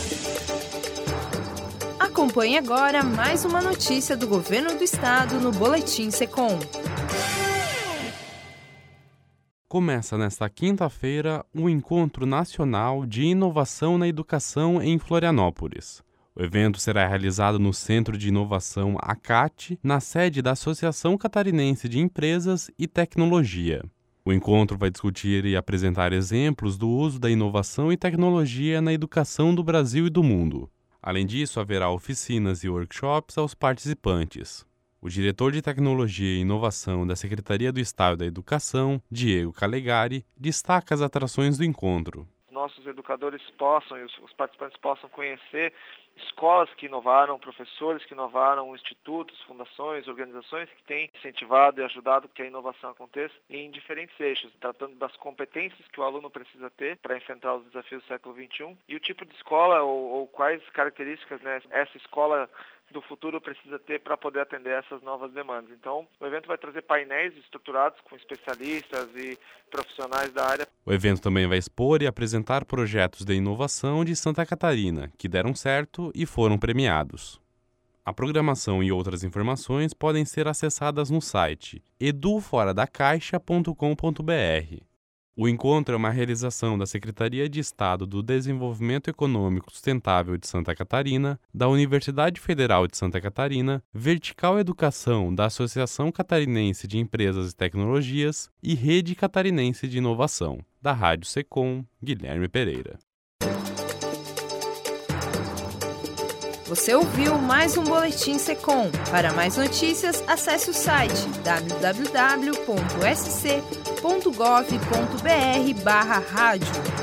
Acompanhe agora mais uma notícia do Governo do Estado no Boletim Secom. Começa nesta quinta-feira o Encontro Nacional de Inovação na Educação em Florianópolis. O evento será realizado no Centro de Inovação ACAT, na sede da Associação Catarinense de Empresas e Tecnologia. O encontro vai discutir e apresentar exemplos do uso da inovação e tecnologia na educação do Brasil e do mundo. Além disso, haverá oficinas e workshops aos participantes. O diretor de Tecnologia e Inovação da Secretaria do Estado da Educação, Diego Calegari, destaca as atrações do encontro. Nossos educadores possam e os participantes possam conhecer escolas que inovaram, professores que inovaram, institutos, fundações, organizações que têm incentivado e ajudado que a inovação aconteça em diferentes eixos, tratando das competências que o aluno precisa ter para enfrentar os desafios do século XXI e o tipo de escola ou quais características essa escola do futuro precisa ter para poder atender essas novas demandas. Então, o evento vai trazer painéis estruturados com especialistas e profissionais da área. O evento também vai expor e apresentar projetos de inovação de Santa Catarina, que deram certo e foram premiados. A programação e outras informações podem ser acessadas no site eduforadacaixa.com.br. O encontro é uma realização da Secretaria de Estado do Desenvolvimento Econômico Sustentável de Santa Catarina, da Universidade Federal de Santa Catarina, Vertical Educação da Associação Catarinense de Empresas e Tecnologias e Rede Catarinense de Inovação, da Rádio Secom, Guilherme Pereira. Você ouviu mais um Boletim Secom. Para mais notícias, acesse o site www.sc.gov.br/rádio.